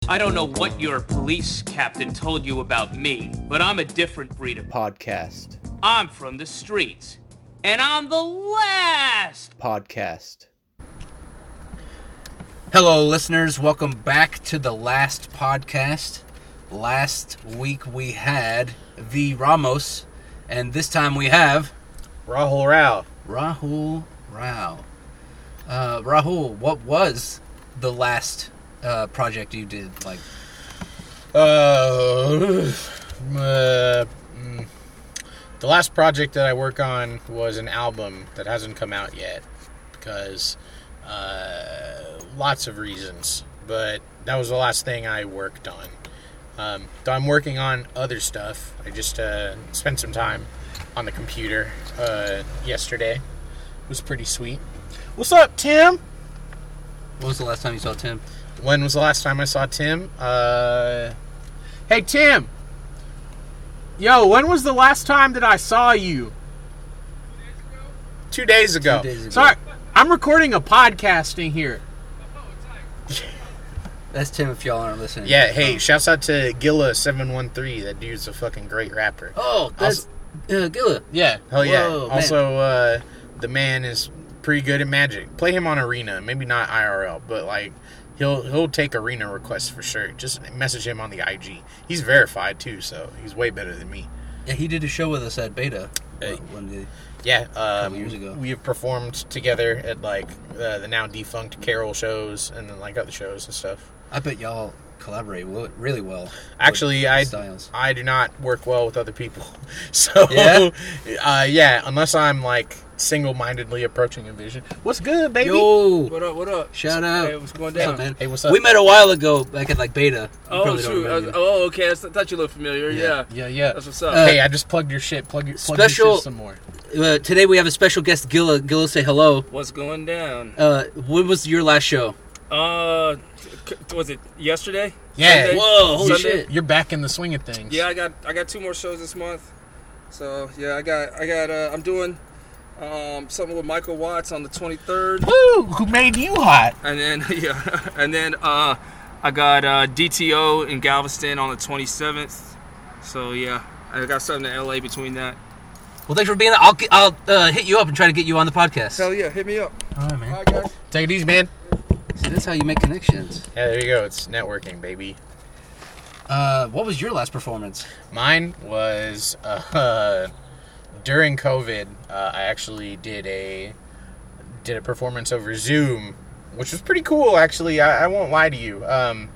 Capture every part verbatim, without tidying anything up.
I don't know what your police captain told you about me, but I'm a different breed of podcast. I'm from the streets, and I'm the last podcast. Hello, listeners. Welcome back to the last podcast. Last week we had V. Ramos, and this time we have Rahul Rao. Rahul Rao. Uh, Rahul, what was the last uh, project you did? Like, Uh, uh, mm, the last project that I work on was an album that hasn't come out yet because uh, lots of reasons. But that was the last thing I worked on. Um, though I'm working on other stuff. I just uh, spent some time on the computer uh, yesterday. It was pretty sweet. What's up, Tim? what was the last time you saw Tim? When was the last time I saw Tim? Uh, hey, Tim. Yo, when was the last time that I saw you? Two days ago. Two days ago. Sorry, I'm recording a podcasting here. That's Tim if y'all aren't listening. Yeah, hey, shouts out to Gilla seven one three. That dude's a fucking great rapper. Oh, that's uh, Gilla. Yeah, hell yeah. Whoa, man. Also, uh, the man is pretty good at Magic. Play him on Arena. Maybe not I R L, but like he'll he'll take Arena requests for sure. Just message him on the I G. He's verified too, so he's way better than me. Yeah, he did a show with us at Beta Hey. one day. Yeah, um, years ago. we have performed together at like uh, the now defunct Carol shows and then like other shows and stuff. I bet y'all collaborate well, really well. Actually, with I styles. I do not work well with other people, so Yeah? uh, yeah, unless I'm like single-mindedly approaching a vision. What's good, baby? Yo, What up, what up? shout out. Hey, what's going What's down? up, man? Hey, what's up? We met a while ago back at like Beta. You Oh, probably don't shoot. remember. Uh, oh, okay. I thought you looked familiar. Yeah. Yeah. Yeah, yeah. That's what's up. Uh, Hey, I just plugged your shit. Plug your plug Special- your shit some more. Uh, today we have a special guest, Gilla. Gilla, say hello. What's going down? Uh, when was your last show? Uh, c- was it yesterday? Yeah. Sunday? Whoa, holy Sunday? shit. You're back in the swing of things. Yeah, I got I got two more shows this month. So yeah, I got I got uh, I'm doing um something with Michael Watts on the twenty-third, Woo! Who made you hot? and then yeah, and then uh I got uh, D T O in Galveston on the twenty-seventh. So yeah, I got something in L A between that. Well, thanks for being there. I'll, get- I'll uh, hit you up and try to get you on the podcast. Hell yeah, hit me up. All right, man. All right, guys. Take it easy, man. See, that's how you make connections. Yeah, there you go. It's networking, baby. Uh, what was your last performance? Mine was uh, during COVID. Uh, I actually did a did a performance over Zoom, which was pretty cool. Actually, I, I won't lie to you. Um,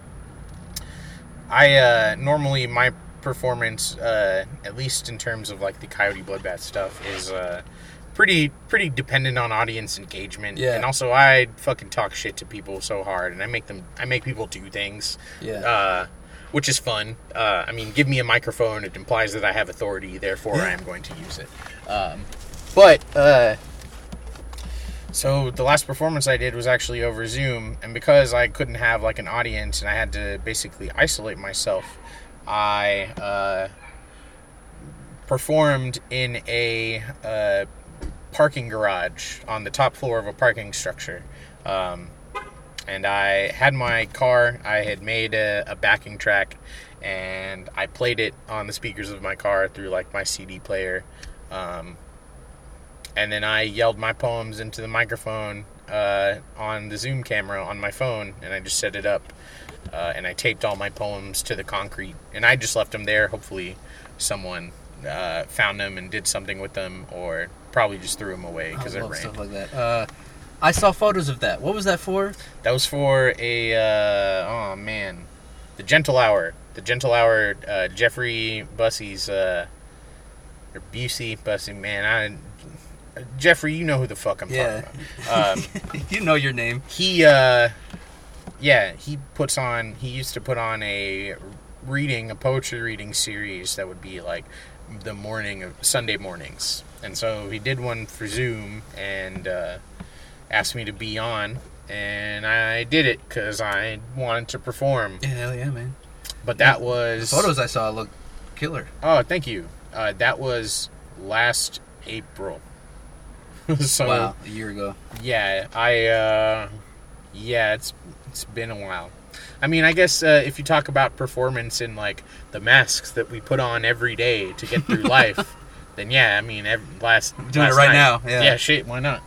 I uh, normally my performance, uh, at least in terms of like the Coyote Bloodbath stuff, is uh, pretty pretty dependent on audience engagement. Yeah. And also, I fucking talk shit to people so hard, and I make them I make people do things. Yeah. Uh, which is fun. Uh, I mean, give me a microphone. It implies that I have authority. Therefore, I am going to use it. Um, but, uh, so the last performance I did was actually over Zoom. And because I couldn't have, like, an audience and I had to basically isolate myself, I uh, performed in a uh, parking garage on the top floor of a parking structure. Um And I had my car, I had made a, a backing track, and I played it on the speakers of my car through, like, my C D player. Um, and then I yelled my poems into the microphone uh, on the Zoom camera on my phone, and I just set it up. Uh, and I taped all my poems to the concrete, and I just left them there. Hopefully someone uh, found them and did something with them, or probably just threw them away because I it love rained. stuff like that. Uh, I saw photos of that. What was that for? That was for a, uh, oh man, the Gentle Hour. The Gentle Hour, uh, Jeffrey Bussey's, uh, or Busey, Bussey, man, I, Jeffrey, you know who the fuck I'm Yeah. talking about. Um, You know your name. he, uh, yeah, he puts on, he used to put on a reading, a poetry reading series that would be like the morning of, Sunday mornings. And so he did one for Zoom, and, uh, asked me to be on, and I did it because I wanted to perform. Yeah, hell yeah, man. But that was... The photos I saw look killer. Oh, thank you. Uh, that was last April. So, Wow, a year ago. yeah, I, uh... Yeah, it's it's been a while. I mean, I guess uh, if you talk about performance in like the masks that we put on every day to get through life, then yeah, I mean, every, last Doing last it right night, now, yeah. yeah, shit, why not?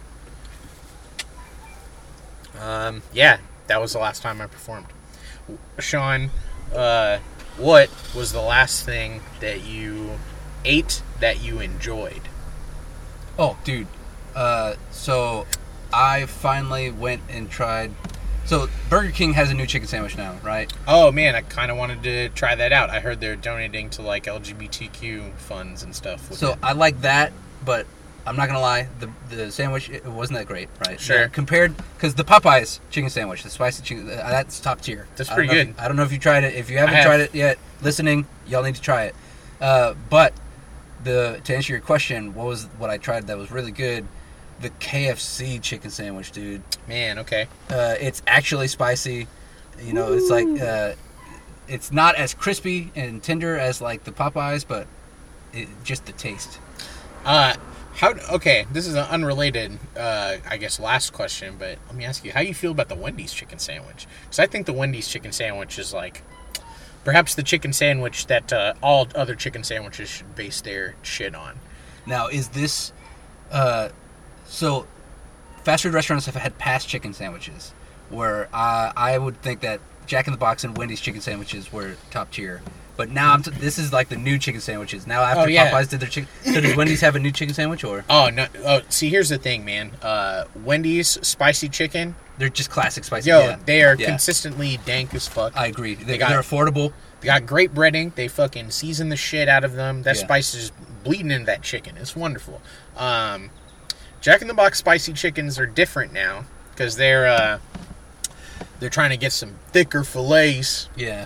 Um, yeah, that was the last time I performed. Sean, uh, what was the last thing that you ate that you enjoyed? Oh, dude. Uh, so I finally went and tried. So Burger King has a new chicken sandwich now, right? Oh man, I kind of wanted to try that out. I heard they're donating to like L G B T Q funds and stuff. With So it. I like that, but I'm not gonna lie, the the sandwich it wasn't that great, right? Sure. Yeah, compared, because the Popeyes chicken sandwich, the spicy chicken, uh, that's top tier. That's I don't pretty know good. If, I don't know if you tried it. If you haven't I have. tried it yet, listening, y'all need to try it. Uh, but the to answer your question, what was what I tried that was really good? The K F C chicken sandwich, dude. Man, okay. Uh, it's actually spicy. You know, it's like uh, it's not as crispy and tender as like the Popeyes, but it, just the taste. Uh, how? Okay, this is an unrelated, uh, I guess, last question. But let me ask you, how you feel about the Wendy's chicken sandwich? Because I think the Wendy's chicken sandwich is like perhaps the chicken sandwich that uh, all other chicken sandwiches should base their shit on. Now, is this uh, so? Fast food restaurants have had past chicken sandwiches, where uh, I would think that Jack in the Box and Wendy's chicken sandwiches were top tier. But now I'm t- this is like the new chicken sandwiches. Now after Oh, yeah. Popeyes did their chicken, so does Wendy's have a new chicken sandwich, or Oh no! Oh, see, here's the thing, man. Uh, Wendy's spicy chicken. they're just classic spicy? Yo, yeah. they are Yeah. consistently dank as fuck. I agree. They, They got- they're affordable. They got great breading. They fucking season the shit out of them. That Yeah. spice is bleeding into that chicken. It's wonderful. Um, Jack in the Box spicy chickens are different now because they're uh, they're trying to get some thicker fillets. Yeah.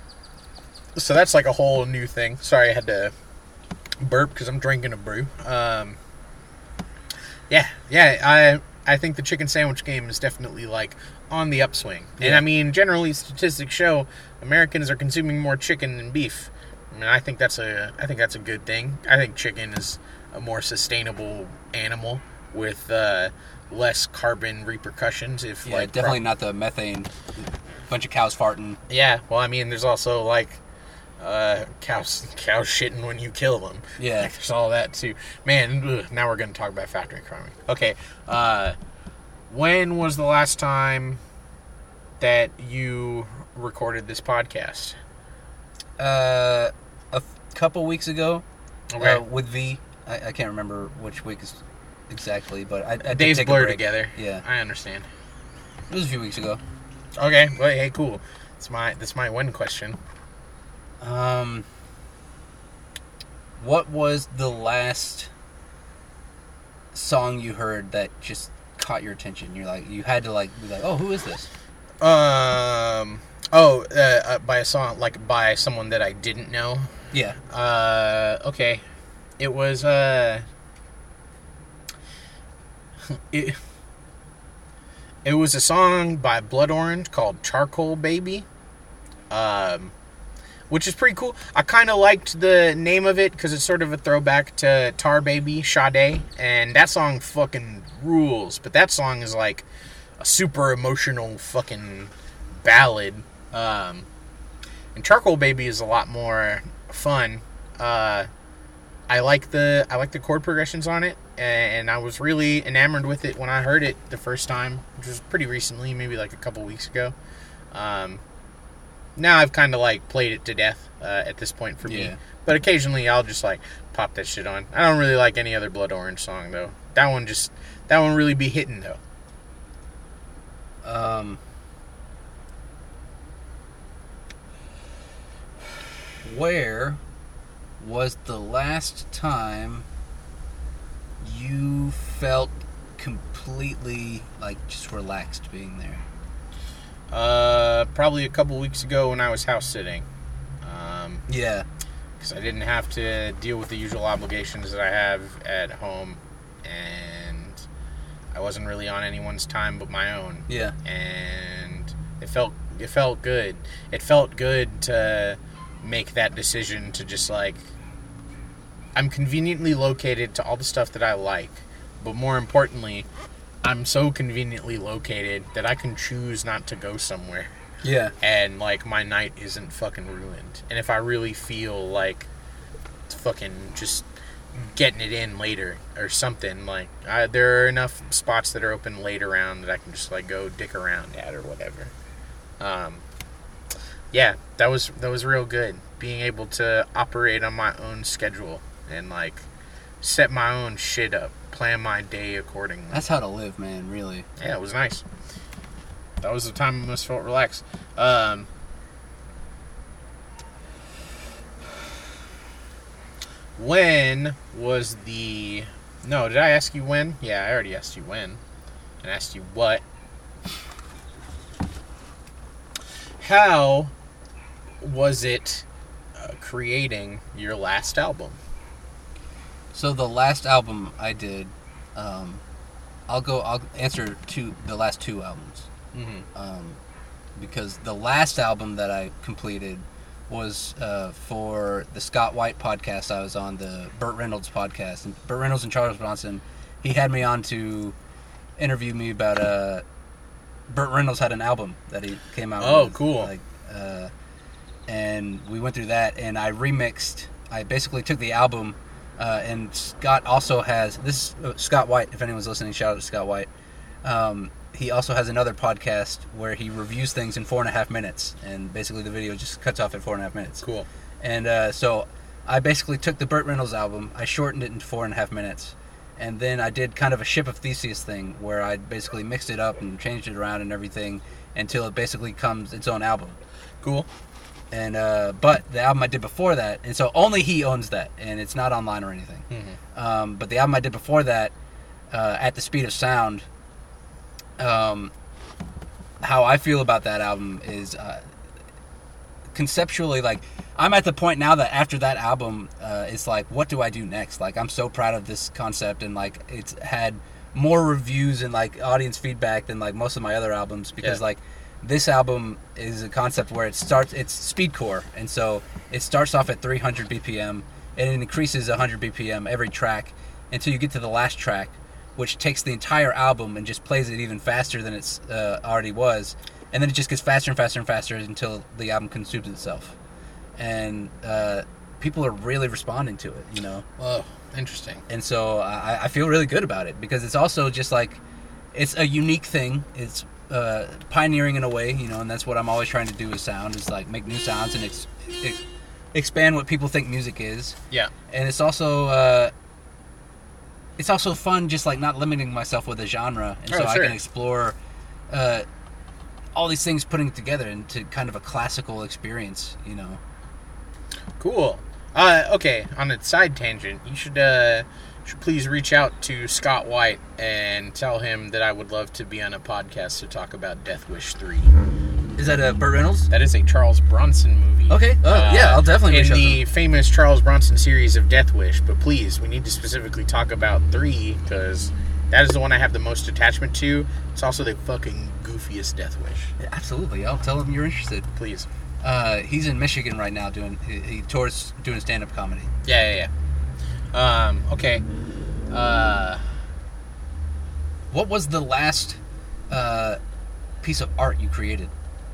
So that's like a whole new thing. Sorry, I had to burp because I'm drinking a brew. Um, yeah, yeah. I I think the chicken sandwich game is definitely like on the upswing. And Yeah. I mean, generally statistics show Americans are consuming more chicken than beef. I mean, I think that's a I think that's a good thing. I think chicken is a more sustainable animal with uh, less carbon repercussions. If Yeah, like definitely pro- not the methane. Bunch of cows farting. Yeah, well, I mean, there's also like uh, cows cows shitting when you kill them. Yeah. Like, there's all that too. Man, ugh, now we're gonna talk about factory farming. Okay, uh, when was the last time that you recorded this podcast? Uh, a f- couple weeks ago, Okay, uh, with V. I, I can't remember which week is exactly, but I, I did days take a blur break. together. Yeah, I understand. it was a few weeks ago. Okay, well, hey, cool. That's my that's my one question. Um, what was the last song you heard that just caught your attention? You're like, you had to like be like, oh, who is this? Um. Oh, uh, uh, by a song like by someone that I didn't know. Yeah. Uh, okay. It was, uh... It, it was a song by Blood Orange called Charcoal Baby. Um... Which is pretty cool. I kind of liked the name of it because it's sort of a throwback to Tar Baby, Sade. And that song fucking rules. But that song is like a super emotional fucking ballad. Um... And Charcoal Baby is a lot more fun. Uh... I like the I like the chord progressions on it, and I was really enamored with it when I heard it the first time, which was pretty recently, maybe like a couple weeks ago. Um, now I've kind of like played it to death uh, at this point for Yeah. me, but occasionally I'll just like pop that shit on. I don't really like any other Blood Orange song though. That one just that one really be hitting though. Um, where was the last time you felt completely like just relaxed being there? Uh, probably a couple weeks ago when I was house sitting. Um, Yeah. because I didn't have to deal with the usual obligations that I have at home, and I wasn't really on anyone's time but my own. Yeah. And it felt it felt good. It felt good to make that decision to just like I'm conveniently located to all the stuff that I like, but more importantly, I'm so conveniently located that I can choose not to go somewhere. Yeah. And like my night isn't fucking ruined. And if I really feel like it's fucking just getting it in later or something, like I, there are enough spots that are open late around that I can just like go dick around at or whatever. Um, yeah, that was that was real good. Being able to operate on my own schedule and like set my own shit up, plan my day accordingly. That's how to live, man. Really. Yeah, it was nice. That was the time I most felt relaxed. Um, when was the... No, did I ask you when? Yeah, I already asked you when. And asked you what. How was it uh, creating your last album? So the last album I did, um, I'll go. I'll answer two the last two albums, Mm-hmm. um, because the last album that I completed was uh, for the Scott White podcast I was on, the Burt Reynolds podcast, and Burt Reynolds and Charles Bronson. He had me on to interview me about uh, Burt Reynolds had an album that he came out. Oh, with, cool. Like, uh, and we went through that, and I remixed. I basically took the album. Uh, and Scott also has this is, uh, Scott White. If anyone's listening, shout out to Scott White. Um, he also has another podcast where he reviews things in four and a half minutes, and basically the video just cuts off at four and a half minutes. Cool. And uh, so I basically took the Burt Reynolds album, I shortened it into four and a half minutes, and then I did kind of a Ship of Theseus thing where I basically mixed it up and changed it around and everything until it basically comes its own album. Cool. And uh, but the album I did before that, and so only he owns that, and it's not online or anything. Mm-hmm. Um, but the album I did before that, uh, At the Speed of Sound, um, how I feel about that album is uh, conceptually, like, I'm at the point now that after that album, uh, it's like, what do I do next? Like, I'm so proud of this concept, and like, it's had more reviews and like audience feedback than like most of my other albums because Yeah. like. This album is a concept where it starts, it's speedcore, and so it starts off at three hundred B P M, and it increases one hundred B P M every track until you get to the last track, which takes the entire album and just plays it even faster than it uh, already was, and then it just gets faster and faster and faster until the album consumes itself. And uh, people are really responding to it, you know? Oh, interesting. And so I, I feel really good about it, because it's also just like, it's a unique thing, it's Uh, pioneering in a way, you know, and that's what I'm always trying to do with sound, is like make new sounds and ex- ex- expand what people think music is. Yeah. And it's also uh, it's also fun, just like not limiting myself with a genre, and Oh, so sure. I can explore uh, all these things, putting it together into kind of a classical experience, you know. Cool. Uh, okay, on a side tangent, you should uh, should please reach out to Scott White and tell him that I would love to be on a podcast to talk about Death Wish three. Is that a Burt Reynolds? That is a Charles Bronson movie. Okay. Oh, yeah, I'll definitely in reach out to the him. famous Charles Bronson series of Death Wish. But please, we need to specifically talk about three, because that is the one I have the most attachment to. It's also the fucking goofiest Death Wish. Yeah, absolutely. I'll tell him you're interested. Please. Uh, he's in Michigan right now doing he, he tours doing stand-up comedy. Yeah, yeah, yeah. Um, okay. Uh, What was the last uh, piece of art you created?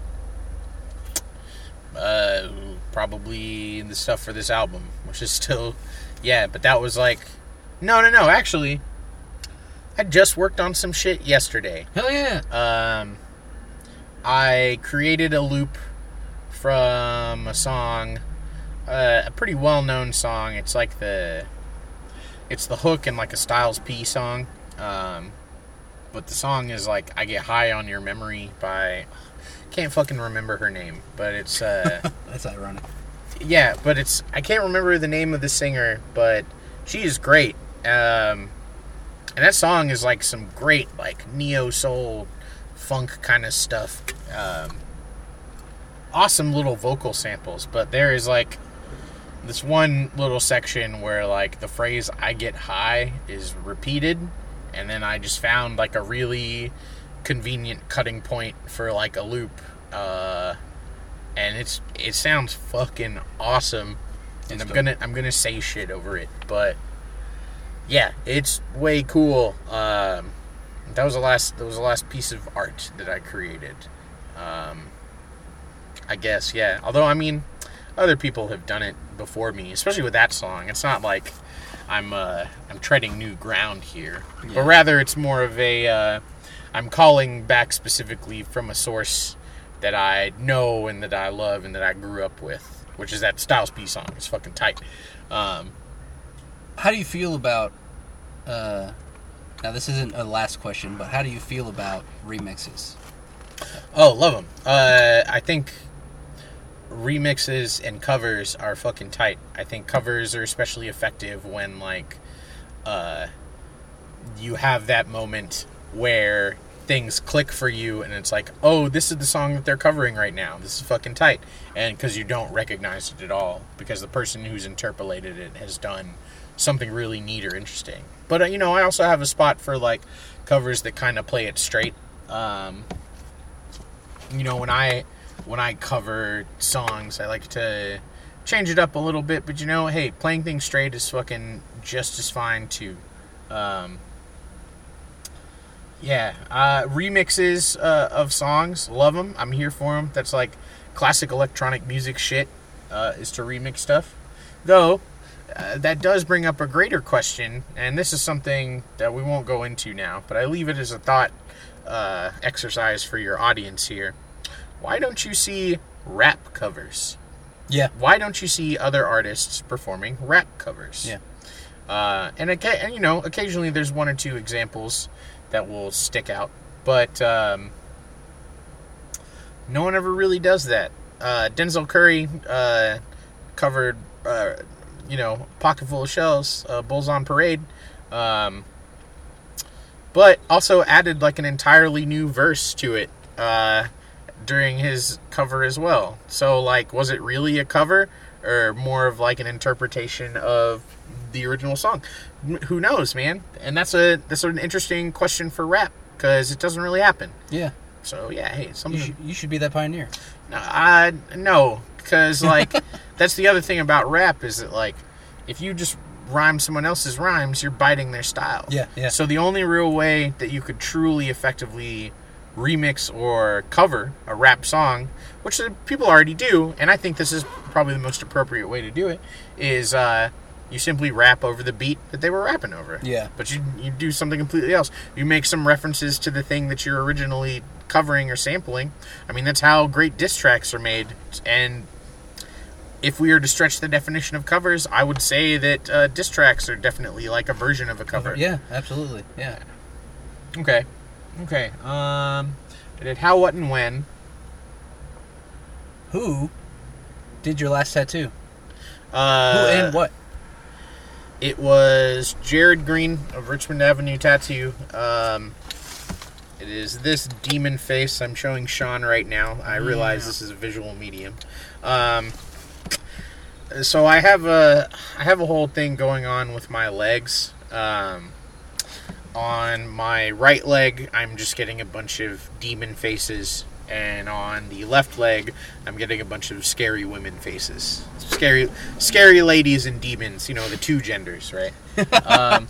uh, probably the stuff for this album, which is still, yeah, but that was like, no, no, no, actually, I just worked on some shit yesterday. Hell yeah! Um, I created a loop from a song, uh, a pretty well-known song. It's like the, it's the hook in like a Styles P song. Um, but the song is like I Get High on Your Memory by, can't fucking remember her name, but it's, uh, That's ironic. yeah, but it's, I can't remember the name of the singer, but she is great. Um, and that song is like some great, like, neo-soul, funk kind of stuff. Um, awesome little vocal samples, but there is, like, this one little section where, like, the phrase, I get high, is repeated, and then I just found, like, a really convenient cutting point for, like, a loop. Uh, and it's, it sounds fucking awesome, and That's I'm dope. gonna, I'm gonna say shit over it, but yeah, it's way cool. Um, that was the last. That was the last piece of art that I created. Um, I guess, yeah. Although, I mean, other people have done it before me, especially with that song. It's not like I'm uh, I'm treading new ground here, Yeah. but rather it's more of a uh, I'm calling back specifically from a source that I know and that I love and that I grew up with, which is that Styles P song. It's fucking tight. Um, How do you feel about? Uh, now this isn't a last question, but how do you feel about remixes? oh, love them. Uh, I think remixes and covers are fucking tight. I think covers are especially effective when, like, uh, you have that moment where things click for you and it's like, oh, this is the song that they're covering right now. This is fucking tight. And because you don't recognize it at all, because the person who's interpolated it has done something really neat or interesting. But, uh, you know, I also have a spot for, like, covers that kind of play it straight. Um, you know, when I... When I cover songs, I like to change it up a little bit, but you know, hey, playing things straight is fucking just as fine too. Um, yeah, uh, remixes uh, of songs, love them. I'm here for them. That's like classic electronic music shit, uh, is to remix stuff. Though, uh, that does bring up a greater question, and this is something that we won't go into now, but I leave it as a thought uh, exercise for your audience here. Why don't you see rap covers? Yeah. Why don't you see other artists performing rap covers? Yeah. Uh, and, and, you know, occasionally there's one or two examples that will stick out. But um, no one ever really does that. Uh, Denzel Curry uh, covered, uh, you know, Pocket Full of Shells, uh, Bulls on Parade. Um, but also added, like, an entirely new verse to it. Uh... during his cover as well. So, like, was it really a cover or more of like an interpretation of the original song? Who knows, man? And that's a that's an interesting question for rap, because it doesn't really happen. Yeah. So yeah, hey, You something. should, you should be that pioneer. No, I no, because like that's the other thing about rap is that, like, if you just rhyme someone else's rhymes, you're biting their style. Yeah, yeah. So the only real way that you could truly effectively remix or cover a rap song, which people already do, and I think this is probably the most appropriate way to do it, is uh, you simply rap over the beat that they were rapping over. Yeah. But you you do something completely else. You make some references to the thing that you're originally covering or sampling. I mean, that's how great diss tracks are made. And if we were to stretch the definition of covers, I would say that uh, diss tracks are definitely like a version of a cover. Yeah, absolutely. Yeah. Okay. Okay. Um, I did How, What, and When. Who did your last tattoo? Uh, Who and what? It was Jared Green of Richmond Avenue Tattoo. Um, it is this demon face I'm showing Sean right now. I realize Yeah. this is a visual medium. Um, so I have a I have a whole thing going on with my legs. Um, on my right leg, I'm just getting a bunch of demon faces, and on the left leg, I'm getting a bunch of scary women faces. Scary, scary ladies and demons. You know, the two genders, right? um,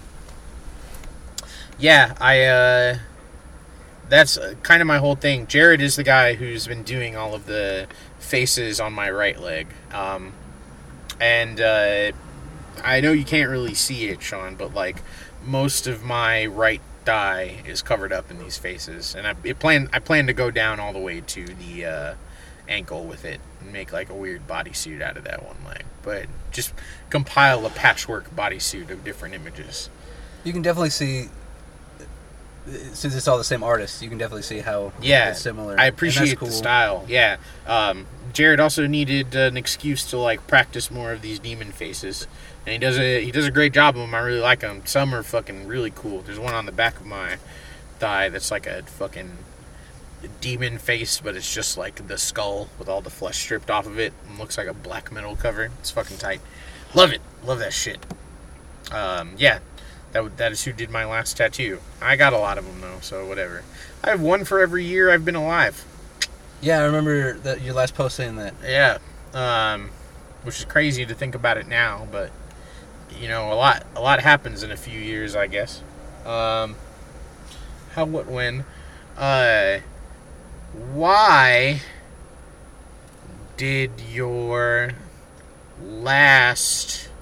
yeah, I. Uh, that's kind of my whole thing. Jared is the guy who's been doing all of the faces on my right leg, um, and uh, I know you can't really see it, Sean, but like, most of my right thigh is covered up in these faces, and I it plan I plan to go down all the way to the uh, ankle with it and make like a weird bodysuit out of that one leg, but just compile a patchwork bodysuit of different images. You can definitely see, since it's all the same artist, you can definitely see how Yeah, it's similar. I And appreciate that's cool. the style. Yeah, um, Jared also needed an excuse to like practice more of these demon faces. And he does a he does a great job of them. I really like them. Some are fucking really cool. There's one on the back of my thigh that's like a fucking demon face, but it's just like the skull with all the flesh stripped off of it, and looks like a black metal cover. It's fucking tight. Love it. Love that shit. Um, yeah, that that is who did my last tattoo. I got a lot of them though, so whatever. I have one for every year I've been alive. Yeah, I remember that your last post saying that. Yeah, um, which is crazy to think about it now, but you know, a lot a lot happens in a few years, I guess. Um, how, what, when? Uh, why did your last...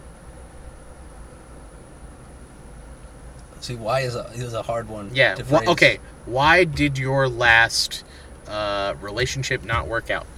See, why is a is a hard one. Yeah. To Wh- phrase. okay. Why did your last uh, relationship not work out?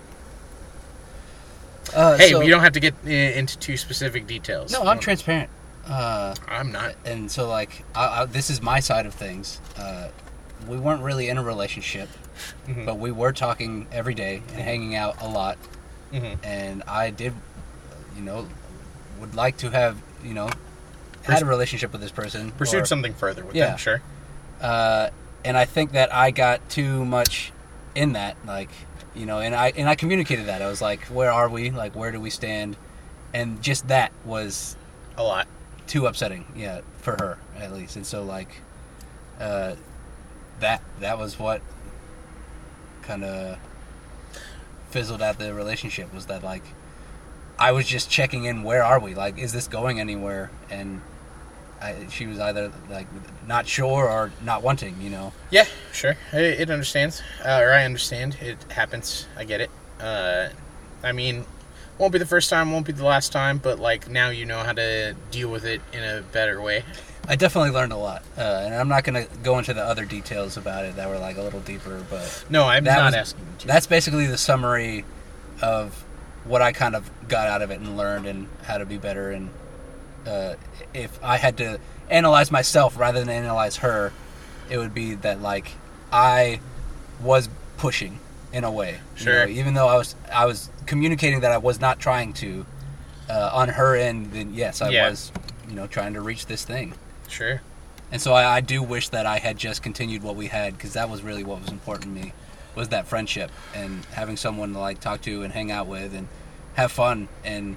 Uh, Hey, so- you don't have to get i- into too specific details. No, I'm transparent. Uh, I'm not. and so like, I, I, this is my side of things. Uh, we weren't really in a relationship, Mhm. but we were talking every day and hanging out a lot. Mhm. And I did, you know, would like to have, you know, had Purs- a relationship with this person. Pursued or- something further with Yeah. them, sure. Uh, and I think that I got too much in that, like, you know, and I and I communicated that. I was like, where are we? Like, where do we stand? And just that was A lot. too upsetting, yeah, for her at least. And so like, uh, that that was what kind of fizzled out the relationship, was that like I was just checking in, where are we? Like, is this going anywhere? And I, she was either like not sure or not wanting, you know. Yeah, sure. It, it understands. Uh, or I understand. It happens. I get it. Uh, I mean, won't be the first time, won't be the last time, but like now you know how to deal with it in a better way. I definitely learned a lot, uh, and I'm not going to go into the other details about it that were like a little deeper, but No, I'm That not was- asking you to. that's basically the summary of what I kind of got out of it and learned, and how to be better. And uh, if I had to analyze myself rather than analyze her, it would be that like I was pushing in a way, you Sure. know, even though I was I was communicating that I was not trying to uh, on her end. Then yes, I Yeah. was, you know, trying to reach this thing. Sure. And so I, I do wish that I had just continued what we had, because that was really what was important to me, was that friendship and having someone to like talk to and hang out with and have fun. And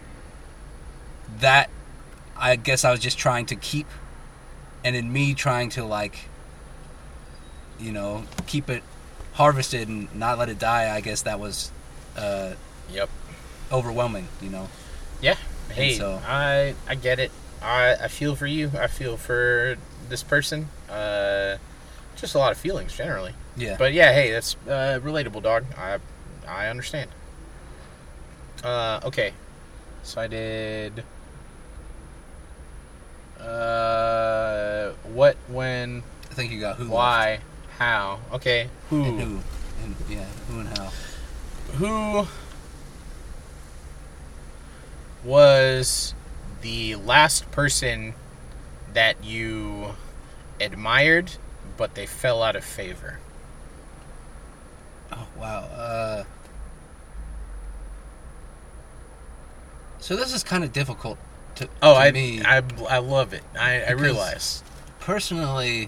that, I guess I was just trying to keep, and in me trying to like, you know, keep it harvested and not let it die, I guess that was uh, Yep. overwhelming, you know. Yeah. Hey, so- I I get it. I I feel for you. I feel for this person. Uh, just a lot of feelings generally. Yeah. But yeah, hey, that's uh, relatable, dog. I I understand. Uh, okay. So I did. Uh, what, when, I think you got who, why, how? Okay, who? and who, and yeah, who and how. Who was the last person that you admired, but they fell out of favor? Oh wow. Uh, so this is kind of difficult to, Oh, to I, me I I love it. I, I Because- realize. personally.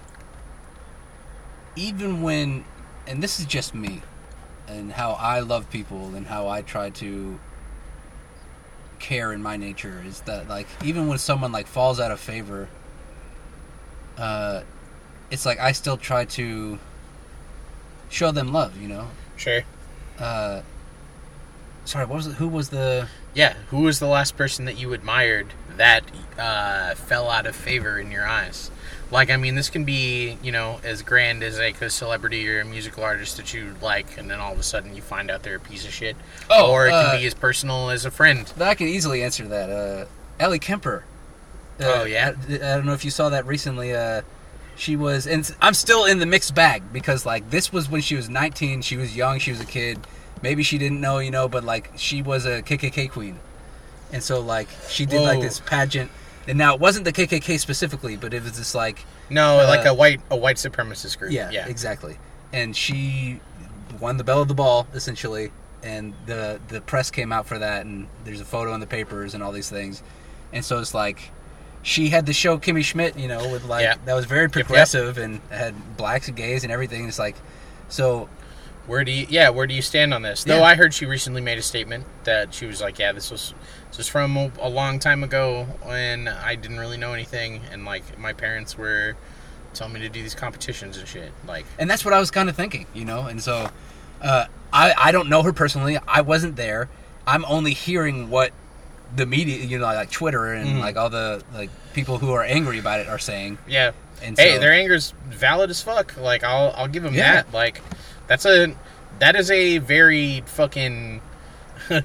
Even when, and this is just me, and how I love people and how I try to care in my nature, is that like even when someone like falls out of favor, uh, it's like I still try to show them love, you know. Sure. Uh, sorry, what was it? Who was the? Yeah. Who was the last person that you admired that uh, fell out of favor in your eyes? Like, I mean, this can be, you know, as grand as like a celebrity or a musical artist that you like, and then all of a sudden you find out they're a piece of shit. Oh, or it can uh, be as personal as a friend. I can easily answer that. Uh, Ellie Kemper. Uh, Oh, yeah? I, I don't know if you saw that recently. Uh, she was, and I'm still in the mixed bag, because like this was when she was nineteen. She was young. She was a kid. Maybe she didn't know, you know, but like she was a K K K queen, and so like she did like Whoa. this pageant. And now it wasn't the K K K specifically, but it was this like No, uh, like a white a white supremacist group. yeah, Yeah. exactly. And she won the belle of the ball, essentially. And the the press came out for that, and there's a photo in the papers and all these things. And so it's like she had the show Kimmy Schmidt, you know, with like Yeah. that was very yep. progressive and had blacks and gays and everything. It's like, so Where do you yeah, where do you stand on this? Yeah. Though I heard she recently made a statement that she was like, yeah, this was this was from a, a long time ago when I didn't really know anything, and like my parents were telling me to do these competitions and shit. Like, and that's what I was kind of thinking, you know. And so uh, I I don't know her personally. I wasn't there. I'm only hearing what the media, you know, like Twitter and Mhm. like all the like people who are angry about it are saying. yeah. And Hey, so, their anger's valid as fuck. Like, I'll I'll give them Yeah. that. Like, that's a that is a very fucking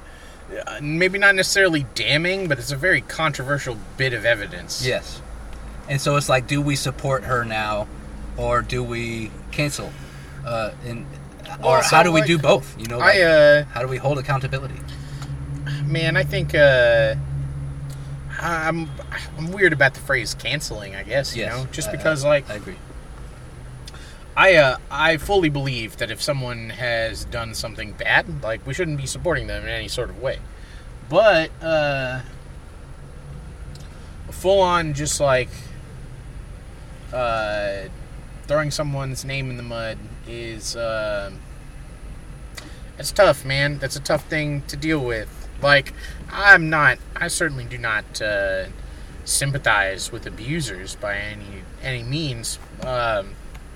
uh, maybe not necessarily damning, but it's a very controversial bit of evidence. Yes. And so it's like, do we support her now, or do we cancel? Uh, and, or Well, so, how do we like, do both? You know, like, I, uh, how do we hold accountability? man, I think, uh, I'm, I'm weird about the phrase canceling, I guess, you Yes. know? Just I- because, I, like, I agree. I, uh, I fully believe that if someone has done something bad, like, we shouldn't be supporting them in any sort of way. But, uh, full on just, like, uh, throwing someone's name in the mud is, uh, it's tough, man. That's a tough thing to deal with. Like, I'm not, I certainly do not, uh, sympathize with abusers by any, any means. Um,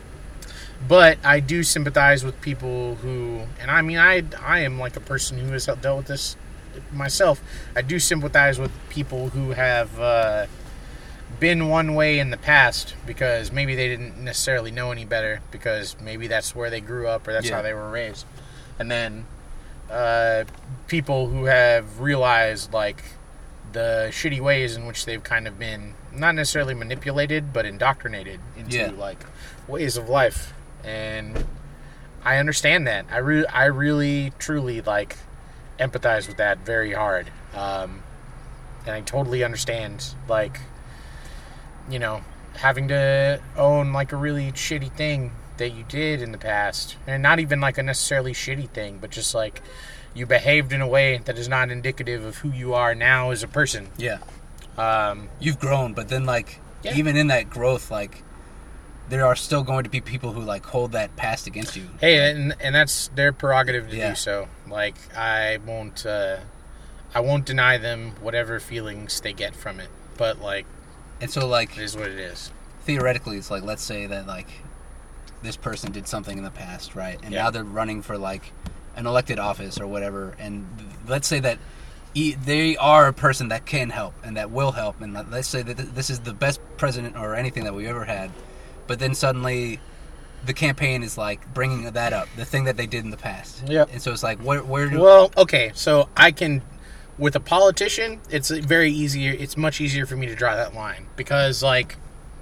But I do sympathize with people who, and I mean, I, I am like a person who has dealt with this myself. I do sympathize with people who have uh, been one way in the past because maybe they didn't necessarily know any better, because maybe that's where they grew up or that's Yeah. how they were raised. And then uh, people who have realized, like, the shitty ways in which they've kind of been, not necessarily manipulated, but indoctrinated into, Yeah. like, ways of life. And I understand that. I re- I really, truly, like, empathize with that very hard. Um, and I totally understand, like, you know, having to own, like, a really shitty thing that you did in the past. And not even, like, a necessarily shitty thing, but just, like, you behaved in a way that is not indicative of who you are now as a person. Yeah. Um, You've grown, but then, like, Yeah. even in that growth, like, there are still going to be people who, like, hold that past against you. hey, and, and that's their prerogative to Yeah. do so. Like, I won't, uh, I won't deny them whatever feelings they get from it. But, like, And so, like, it is what it is. theoretically, it's like, let's say that, like, this person did something in the past, right? And Yeah. now they're running for, like, an elected office or whatever. And let's say that e- they are a person that can help and that will help. And let- let's say that th- this is the best president or anything that we ever had. But then suddenly the campaign is, like, bringing that up, the thing that they did in the past. Yep. And so it's like, where, where do... Well, okay, so I can, with a politician, it's very easier, it's much easier for me to draw that line. Because, like,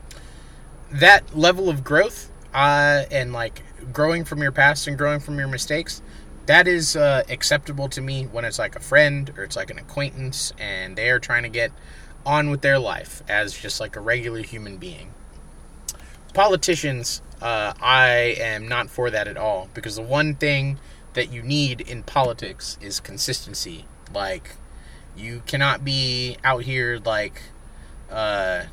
that level of growth, uh, and, like, growing from your past and growing from your mistakes, that is uh, acceptable to me when it's, like, a friend or it's, like, an acquaintance, and they are trying to get on with their life as just, like, a regular human being. Politicians, uh, I am not for that at all, because the one thing that you need in politics is consistency. Like, you cannot be out here, like, uh,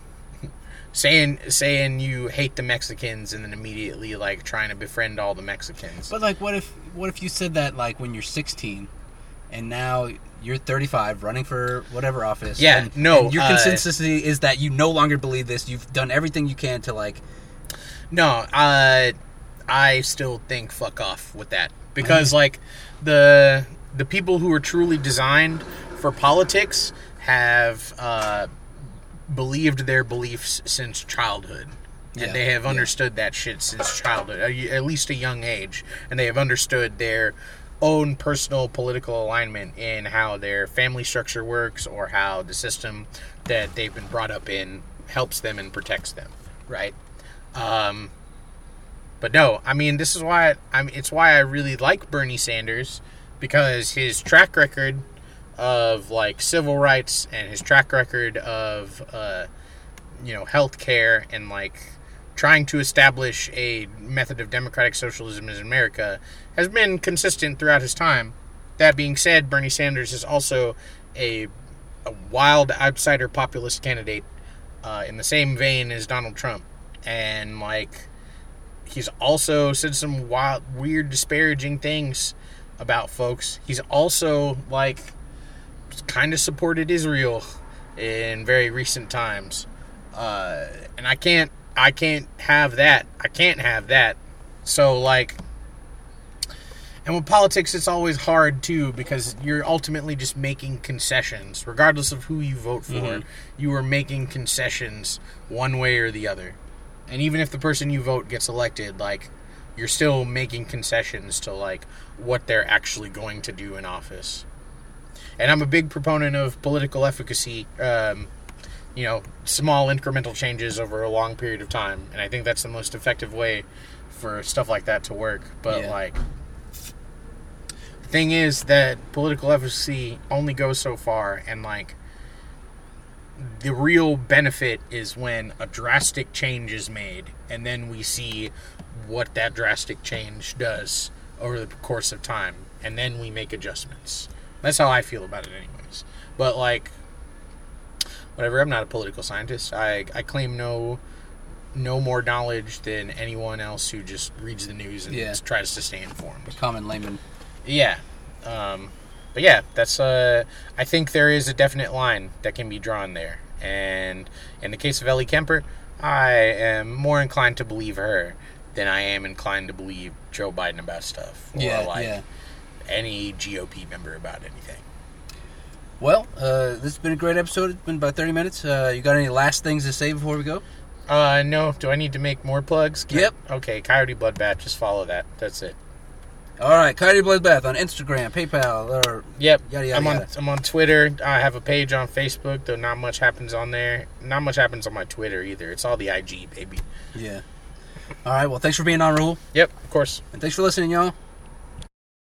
saying saying you hate the Mexicans and then immediately, like, trying to befriend all the Mexicans. But, like, what if what if you said that, like, when you're sixteen and now you're thirty-five running for whatever office? Yeah, and, no, and your uh, consistency is that you no longer believe this. You've done everything you can to, like... No, uh, I still think fuck off with that. Because, like, the the people who are truly designed for politics have uh, believed their beliefs since childhood. And Yeah, they have yeah. understood that shit since childhood, uh, at least a young age. And they have understood their own personal political alignment in how their family structure works or how the system that they've been brought up in helps them and protects them, right? Um, but no, I mean, this is why I mean, it's why I really like Bernie Sanders, because his track record of, like, civil rights and his track record of, uh, you know, healthcare and, like, trying to establish a method of democratic socialism in America has been consistent throughout his time. That being said, Bernie Sanders is also a, a wild outsider populist candidate, uh, in the same vein as Donald Trump. And, like, he's also said some wild, weird, disparaging things about folks. He's also, like, kind of supported Israel in very recent times. Uh, and I can't, I can't have that. I can't have that. So, like, and with politics, it's always hard, too, because you're ultimately just making concessions. Regardless of who you vote for, Mhm. you are making concessions one way or the other. And even if the person you vote gets elected, like, you're still making concessions to, like, what they're actually going to do in office. and I'm a big proponent of political efficacy. Um, you know, small incremental changes over a long period of time, and I think that's the most effective way for stuff like that to work. But Yeah. like, the thing is that political efficacy only goes so far, and like, the real benefit is when a drastic change is made, and then we see what that drastic change does over the course of time, and then we make adjustments. That's how I feel about it anyways. But like, whatever, I'm not a political scientist. I, I claim no no more knowledge than anyone else who just reads the news and Yeah. tries to stay informed. Common layman. Yeah. Um, but yeah, that's uh, I think there is a definite line that can be drawn there. And in the case of Ellie Kemper, I am more inclined to believe her than I am inclined to believe Joe Biden about stuff. Or Yeah, like yeah. any G O P member about anything. Well, uh, this has been a great episode. It's been about thirty minutes. Uh, you got any last things to say before we go? Uh, no. Do I need to make more plugs? Can- Yep. Okay, Coyote Bloodbath. Just follow that. That's it. All right, Coyote Bloodbath on Instagram, PayPal, or Yep. Yada, yada, I'm on. yada. I'm on Twitter. I have a page on Facebook, though not much happens on there. Not much happens on my Twitter either. It's all the I G, baby. yeah. All right, well, thanks for being on, Rahul. Yep. Of course. And thanks for listening, y'all.